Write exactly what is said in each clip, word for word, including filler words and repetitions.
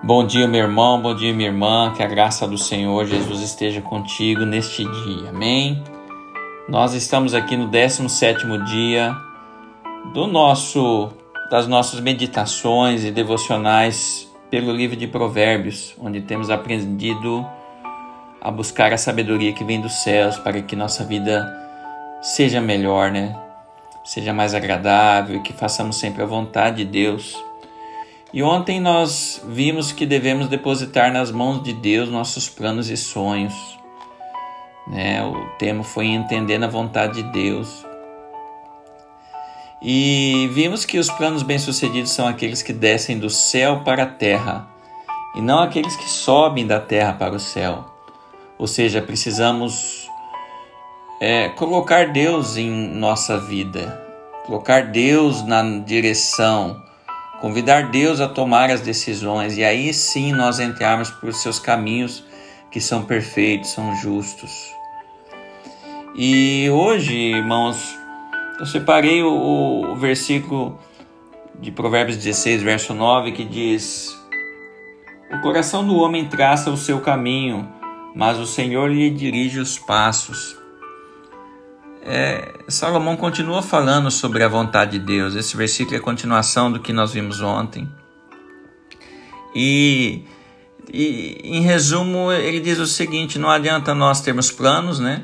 Bom dia, meu irmão, bom dia, minha irmã, que a graça do Senhor Jesus esteja contigo neste dia, amém? Nós estamos aqui no décimo sétimo dia do nosso, das nossas meditações e devocionais pelo livro de Provérbios, onde temos aprendido a buscar a sabedoria que vem dos céus para que nossa vida seja melhor, né? Seja mais agradável e que façamos sempre a vontade de Deus. E ontem nós vimos que devemos depositar nas mãos de Deus nossos planos e sonhos. Né? O tema foi entendendo a vontade de Deus. E vimos que os planos bem-sucedidos são aqueles que descem do céu para a terra, e não aqueles que sobem da terra para o céu. Ou seja, precisamos é, colocar Deus em nossa vida, colocar Deus na direção, convidar Deus a tomar as decisões, e aí sim nós entrarmos por seus caminhos que são perfeitos, são justos. E hoje, irmãos, eu separei o, o versículo de Provérbios dezesseis, verso nove, que diz: o coração do homem traça o seu caminho, mas o Senhor lhe dirige os passos. É, Salomão continua falando sobre a vontade de Deus. Esse versículo é a continuação do que nós vimos ontem. E, e em resumo, ele diz o seguinte: não adianta nós termos planos, né?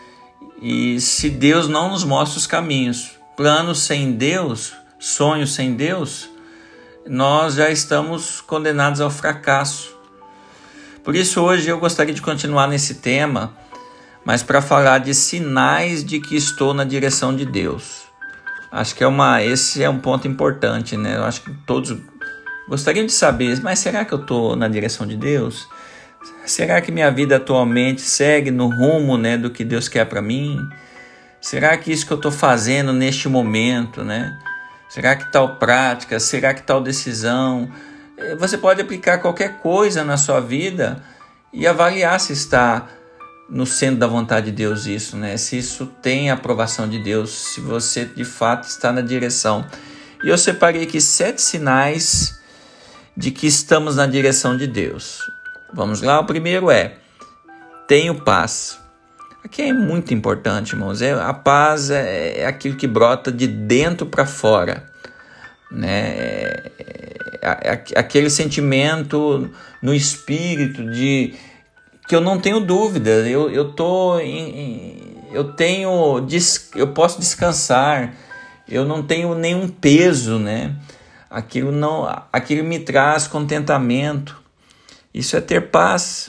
E se Deus não nos mostra os caminhos, planos sem Deus, sonhos sem Deus, nós já estamos condenados ao fracasso. Por isso hoje eu gostaria de continuar nesse tema, mas para falar de sinais de que estou na direção de Deus. Acho que é uma, esse é um ponto importante, né? Eu acho que todos gostariam de saber, mas será que eu estou na direção de Deus? Será que minha vida atualmente segue no rumo, né, do que Deus quer para mim? Será que isso que eu estou fazendo neste momento, né? Será que tal prática, será que tal decisão? Você pode aplicar qualquer coisa na sua vida e avaliar se está no centro da vontade de Deus isso, né? Se isso tem a aprovação de Deus, se você de fato está na direção. E eu separei aqui sete sinais de que estamos na direção de Deus. Vamos lá, o primeiro é: tenho paz. Aqui é muito importante, irmãos. É, a paz é, é aquilo que brota de dentro para fora, né? É, é, é aquele sentimento no espírito de que eu não tenho dúvida, eu, eu, tô em, eu, tenho, eu posso descansar, eu não tenho nenhum peso, né? Aquilo, não, aquilo me traz contentamento. Isso é ter paz,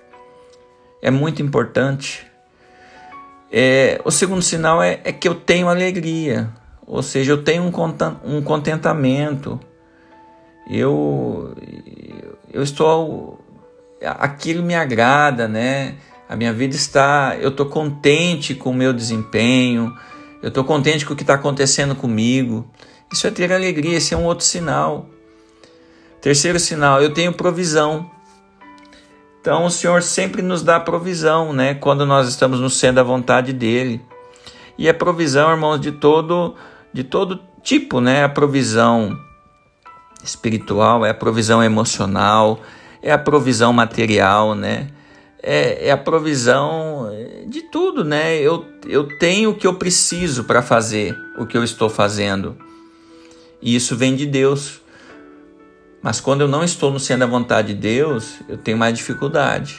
é muito importante. É, o segundo sinal é, é que eu tenho alegria, ou seja, eu tenho um, um contentamento, eu, eu estou... aquilo me agrada, né? A minha vida está... eu estou contente com o meu desempenho, eu estou contente com o que está acontecendo comigo. Isso é ter alegria, esse é um outro sinal. Terceiro sinal, eu tenho provisão. Então o Senhor sempre nos dá provisão, né? Quando nós estamos no centro da vontade dEle. E a provisão, irmãos, de todo, de todo tipo, né? A provisão espiritual, é a provisão emocional, é a provisão material, né? É, é a provisão de tudo, né? Eu, eu tenho o que eu preciso para fazer o que eu estou fazendo. E isso vem de Deus. Mas quando eu não estou no centro da vontade de Deus, eu tenho mais dificuldade.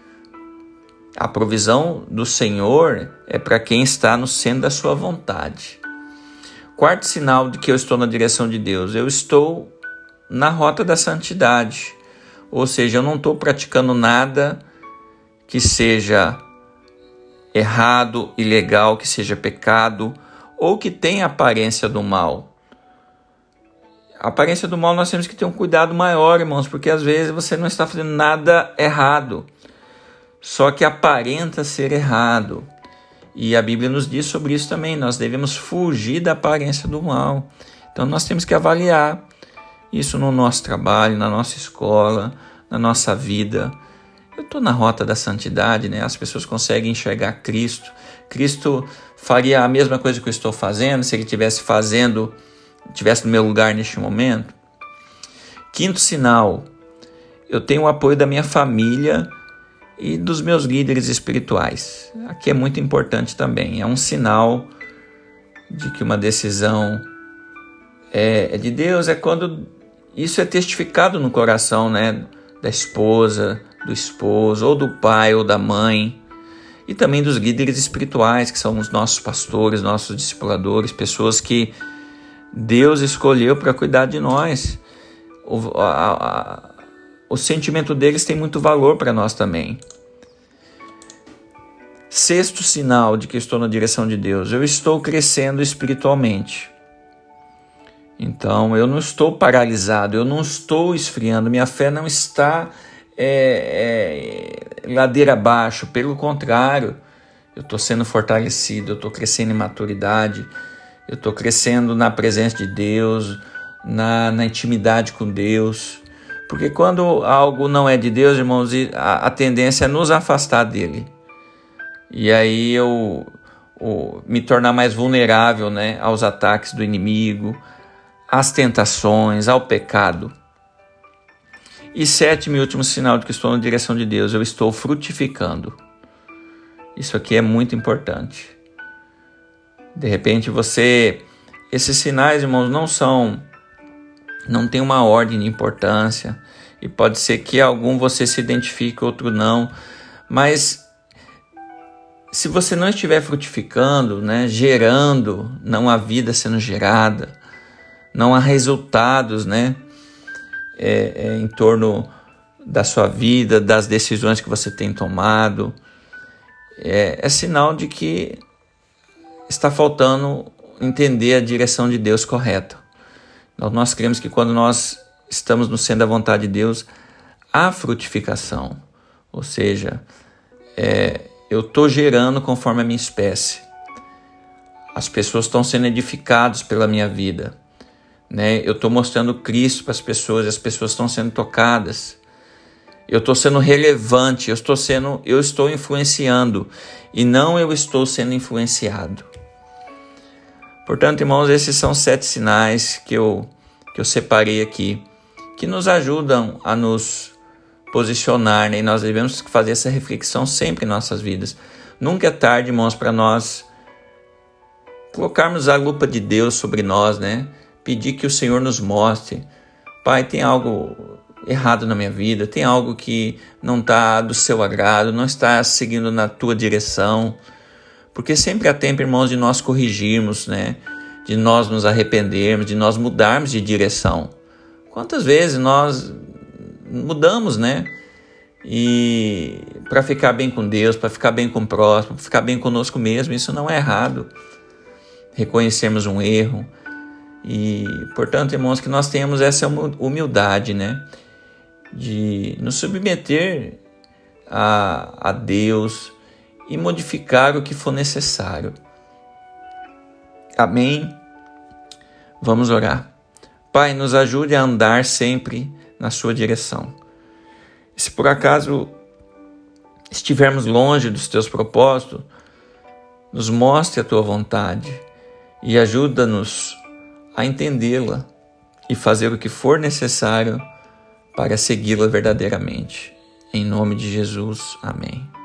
A provisão do Senhor é para quem está no centro da sua vontade. Quarto sinal de que eu estou na direção de Deus: eu estou na rota da santidade. Ou seja, eu não estou praticando nada que seja errado, ilegal, que seja pecado, ou que tenha aparência do mal. A aparência do mal nós temos que ter um cuidado maior, irmãos, porque às vezes você não está fazendo nada errado, só que aparenta ser errado. E a Bíblia nos diz sobre isso também, nós devemos fugir da aparência do mal. Então nós temos que avaliar isso no nosso trabalho, na nossa escola, na nossa vida. Eu estou na rota da santidade, né? As pessoas conseguem enxergar Cristo. Cristo faria a mesma coisa que eu estou fazendo se ele estivesse fazendo, estivesse no meu lugar neste momento. Quinto sinal, eu tenho o apoio da minha família e dos meus líderes espirituais. Aqui é muito importante também, é um sinal de que uma decisão é, é de Deus, é quando isso é testificado no coração, né, da esposa, do esposo, ou do pai ou da mãe, e também dos líderes espirituais, que são os nossos pastores, nossos discipuladores, pessoas que Deus escolheu para cuidar de nós. O, a, a, o sentimento deles tem muito valor para nós também. Sexto sinal de que estou na direção de Deus: eu estou crescendo espiritualmente. Então, eu não estou paralisado, eu não estou esfriando, minha fé não está é, é, ladeira abaixo, pelo contrário, eu estou sendo fortalecido, eu estou crescendo em maturidade, eu estou crescendo na presença de Deus, na, na intimidade com Deus, porque quando algo não é de Deus, irmãos, a, a tendência é nos afastar dele, e aí eu, eu me tornar mais vulnerável, né, aos ataques do inimigo, às tentações, ao pecado. E sétimo e último sinal de que estou na direção de Deus: eu estou frutificando. Isso aqui é muito importante. De repente você... Esses sinais, irmãos, não são... Não tem uma ordem de importância. E pode ser que algum você se identifique, outro não. Mas se você não estiver frutificando, né, gerando, não há vida sendo gerada, não há resultados, né, é, é, em torno da sua vida, das decisões que você tem tomado, é, é sinal de que está faltando entender a direção de Deus correta. Nós, nós cremos que quando nós estamos no centro da vontade de Deus, há frutificação, ou seja, é, eu estou gerando conforme a minha espécie, as pessoas estão sendo edificadas pela minha vida, né? Eu estou mostrando Cristo para as pessoas, as pessoas estão sendo tocadas, eu estou sendo relevante, eu estou sendo, eu estou influenciando e não eu estou sendo influenciado. Portanto, irmãos, esses são sete sinais que eu, que eu separei aqui, que nos ajudam a nos posicionar, né? E nós devemos fazer essa reflexão sempre em nossas vidas. Nunca é tarde, irmãos, para nós colocarmos a lupa de Deus sobre nós, né? Pedir que o Senhor nos mostre: Pai, tem algo errado na minha vida, tem algo que não está do seu agrado, não está seguindo na tua direção. Porque sempre há tempo, irmãos, de nós corrigirmos, né? De nós nos arrependermos, de nós mudarmos de direção. Quantas vezes nós mudamos, né? E para ficar bem com Deus, para ficar bem com o próximo, para ficar bem conosco mesmo, isso não é errado. Reconhecermos um erro. E, portanto, irmãos, que nós tenhamos essa humildade, né? De nos submeter a, a Deus e modificar o que for necessário. Amém? Vamos orar. Pai, nos ajude a andar sempre na sua direção. E se por acaso estivermos longe dos teus propósitos, nos mostre a tua vontade e ajuda-nos a entendê-la e fazer o que for necessário para segui-la verdadeiramente. Em nome de Jesus, amém.